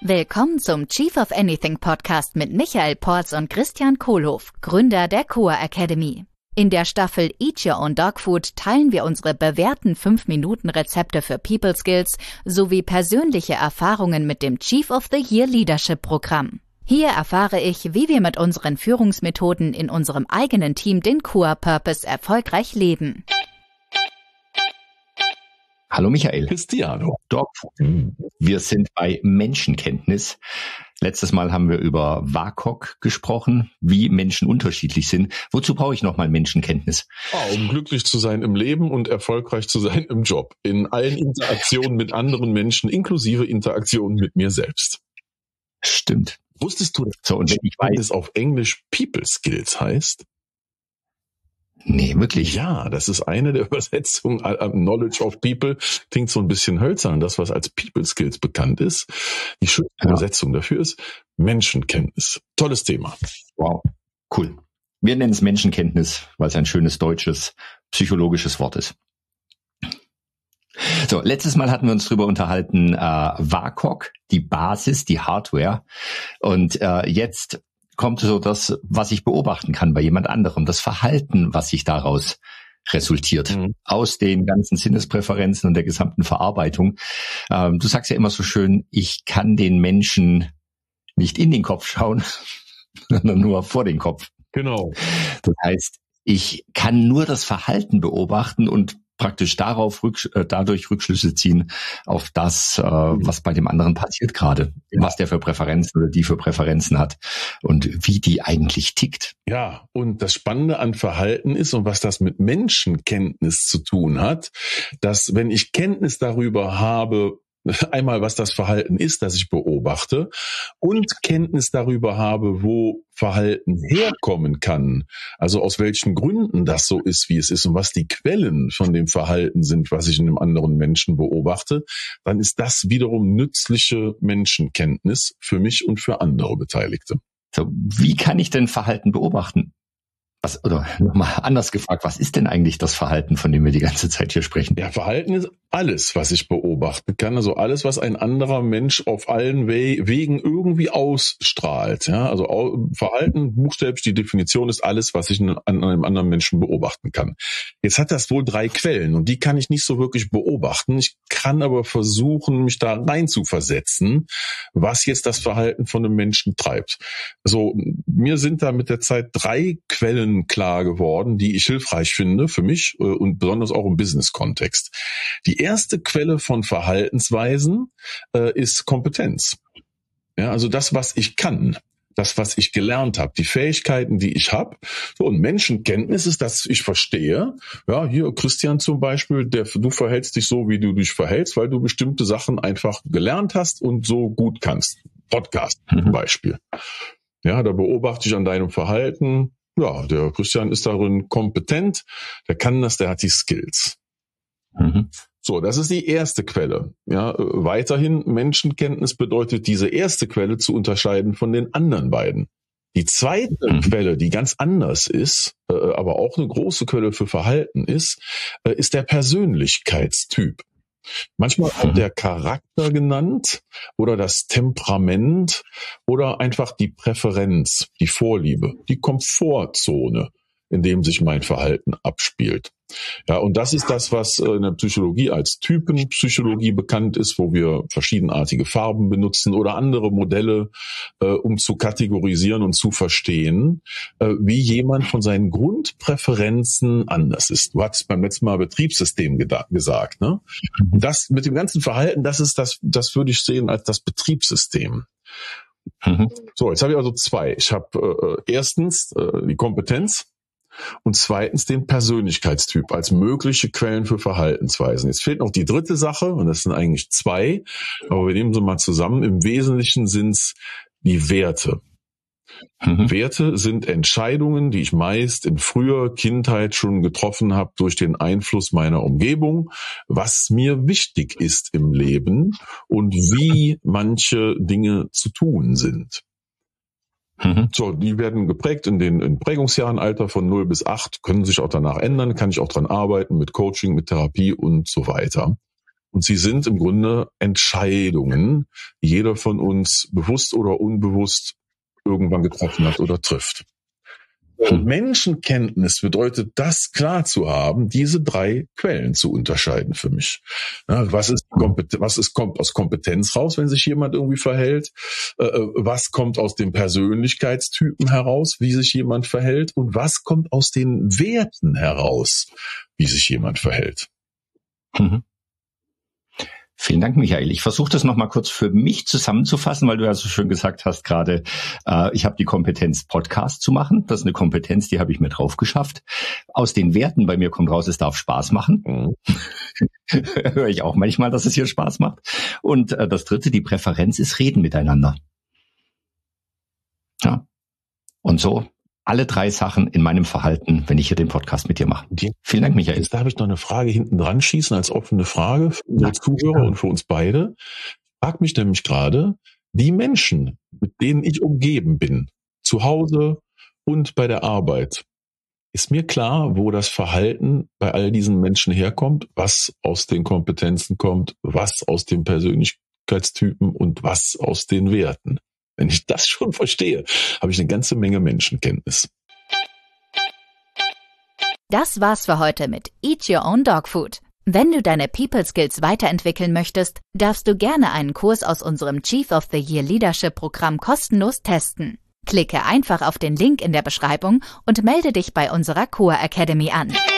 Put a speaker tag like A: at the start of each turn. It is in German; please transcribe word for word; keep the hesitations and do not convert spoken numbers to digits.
A: Willkommen zum Chief of Anything Podcast mit Michael Porz und Christian Kohlhoff, Gründer der C O A Academy. In der Staffel Eat Your Own Dog Food teilen wir unsere bewährten fünf Minuten Rezepte für People Skills sowie persönliche Erfahrungen mit dem Chief of the Year Leadership Programm. Hier erfahre ich, wie wir mit unseren Führungsmethoden in unserem eigenen Team den C O A Purpose erfolgreich leben.
B: Hallo Michael.
C: Cristiano.
B: Dogfood. Wir sind bei Menschenkenntnis. Letztes Mal haben wir über W A C O G gesprochen, wie Menschen unterschiedlich sind. Wozu brauche ich nochmal Menschenkenntnis?
C: Oh, um glücklich zu sein im Leben und erfolgreich zu sein im Job. In allen Interaktionen mit anderen Menschen, inklusive Interaktionen mit mir selbst.
B: Stimmt.
C: Wusstest du, dass
B: so, und wenn ich weiß,
C: es auf Englisch People Skills heißt?
B: Nee, wirklich?
C: Ja, das ist eine der Übersetzungen. Knowledge of People klingt so ein bisschen hölzern. Das, was als People Skills bekannt ist, die schöne ja. Übersetzung dafür ist Menschenkenntnis. Tolles Thema.
B: Wow, cool. Wir nennen es Menschenkenntnis, weil es ein schönes deutsches, psychologisches Wort ist. So, letztes Mal hatten wir uns drüber unterhalten, äh, W A C O G, die Basis, die Hardware. Und äh, jetzt kommt so das, was ich beobachten kann bei jemand anderem, das Verhalten, was sich daraus resultiert, mhm. aus den ganzen Sinnespräferenzen und der gesamten Verarbeitung. Ähm, du sagst ja immer so schön, ich kann den Menschen nicht in den Kopf schauen, sondern nur vor den Kopf.
C: Genau.
B: Das heißt, ich kann nur das Verhalten beobachten und praktisch darauf rücksch- äh, dadurch Rückschlüsse ziehen auf das, äh, was bei dem anderen passiert gerade, ja. was der für Präferenzen oder die für Präferenzen hat und wie die eigentlich tickt.
C: Ja, und das Spannende an Verhalten ist und was das mit Menschenkenntnis zu tun hat, dass wenn ich Kenntnis darüber habe, einmal was das Verhalten ist, das ich beobachte, und Kenntnis darüber habe, wo Verhalten herkommen kann, also aus welchen Gründen das so ist, wie es ist und was die Quellen von dem Verhalten sind, was ich in einem anderen Menschen beobachte, dann ist das wiederum nützliche Menschenkenntnis für mich und für andere Beteiligte.
B: So, wie kann ich denn Verhalten beobachten? Was, oder nochmal anders gefragt, was ist denn eigentlich das Verhalten, von dem wir die ganze Zeit hier sprechen?
C: Ja, Verhalten ist alles, was ich beobachten kann. Also alles, was ein anderer Mensch auf allen We- Wegen irgendwie ausstrahlt. Ja, also au- Verhalten, buchstäblich die Definition ist alles, was ich an einem anderen Menschen beobachten kann. Jetzt hat das wohl drei Quellen und die kann ich nicht so wirklich beobachten. Ich kann aber versuchen, mich da rein zu versetzen, was jetzt das Verhalten von einem Menschen treibt. Also mir sind da mit der Zeit drei Quellen klar geworden, die ich hilfreich finde für mich und besonders auch im Business-Kontext. Die erste Quelle von Verhaltensweisen äh, ist Kompetenz. Ja, also das, was ich kann, das, was ich gelernt habe, die Fähigkeiten, die ich habe. So, und Menschenkenntnis ist, dass ich verstehe, ja, hier Christian zum Beispiel, der, du verhältst dich so, wie du dich verhältst, weil du bestimmte Sachen einfach gelernt hast und so gut kannst. Podcast mhm. zum Beispiel. Ja, da beobachte ich an deinem Verhalten, ja, der Christian ist darin kompetent, der kann das, der hat die Skills. Mhm. So, das ist die erste Quelle. Ja, weiterhin Menschenkenntnis bedeutet, diese erste Quelle zu unterscheiden von den anderen beiden. Die zweite mhm. Quelle, die ganz anders ist, äh, aber auch eine große Quelle für Verhalten ist, äh, ist der Persönlichkeitstyp. Manchmal auch der Charakter genannt oder das Temperament oder einfach die Präferenz, die Vorliebe, die Komfortzone, in dem sich mein Verhalten abspielt. Ja, und das ist das, was in der Psychologie als Typenpsychologie bekannt ist, wo wir verschiedenartige Farben benutzen oder andere Modelle, äh, um zu kategorisieren und zu verstehen, äh, wie jemand von seinen Grundpräferenzen anders ist. Du hast beim letzten Mal Betriebssystem geda- gesagt, ne? Das mit dem ganzen Verhalten, das ist das, das würde ich sehen als das Betriebssystem. Mhm. So, jetzt habe ich also zwei. Ich habe äh, erstens äh, die Kompetenz. Und zweitens den Persönlichkeitstyp als mögliche Quellen für Verhaltensweisen. Jetzt fehlt noch die dritte Sache, und das sind eigentlich zwei, aber wir nehmen sie mal zusammen. Im Wesentlichen sind es die Werte. Mhm. Werte sind Entscheidungen, die ich meist in früher Kindheit schon getroffen habe durch den Einfluss meiner Umgebung, was mir wichtig ist im Leben und wie manche Dinge zu tun sind. Mhm. So, die werden geprägt in den in Prägungsjahren, Alter von null bis acht, können sich auch danach ändern, kann ich auch dran arbeiten mit Coaching, mit Therapie und so weiter. Und sie sind im Grunde Entscheidungen, die jeder von uns bewusst oder unbewusst irgendwann getroffen hat oder trifft. Und Menschenkenntnis bedeutet, das klar zu haben, diese drei Quellen zu unterscheiden für mich. Ja, was ist, was ist, kommt aus Kompetenz raus, wenn sich jemand irgendwie verhält? Äh, was kommt aus dem Persönlichkeitstypen heraus, wie sich jemand verhält? Und was kommt aus den Werten heraus, wie sich jemand verhält?
B: Mhm. Vielen Dank, Michael. Ich versuche das nochmal kurz für mich zusammenzufassen, weil du ja so schön gesagt hast gerade, äh, ich habe die Kompetenz, Podcast zu machen. Das ist eine Kompetenz, die habe ich mir drauf geschafft. Aus den Werten bei mir kommt raus, es darf Spaß machen. Mhm. Höre ich auch manchmal, dass es hier Spaß macht. Und äh, das Dritte, die Präferenz ist Reden miteinander. Ja. Und so alle drei Sachen in meinem Verhalten, wenn ich hier den Podcast mit dir mache.
C: Die,
B: Vielen Dank, Michael.
C: Jetzt darf ich noch eine Frage hinten dran schießen als offene Frage für unsere Zuhörer und für uns beide. Ich frage mich nämlich gerade, die Menschen, mit denen ich umgeben bin, zu Hause und bei der Arbeit, ist mir klar, wo das Verhalten bei all diesen Menschen herkommt, was aus den Kompetenzen kommt, was aus den Persönlichkeitstypen und was aus den Werten. Wenn ich das schon verstehe, habe ich eine ganze Menge Menschenkenntnis.
A: Das war's für heute mit Eat Your Own Dog Food. Wenn du deine People Skills weiterentwickeln möchtest, darfst du gerne einen Kurs aus unserem Chief of the Year Leadership Programm kostenlos testen. Klicke einfach auf den Link in der Beschreibung und melde dich bei unserer Core Academy an.